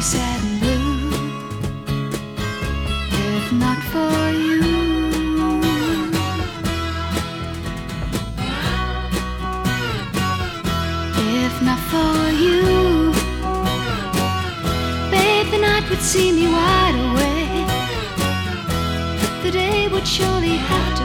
sad and blue if not for you. If not for you, babe, the night would see me wide awake. The day would surely have to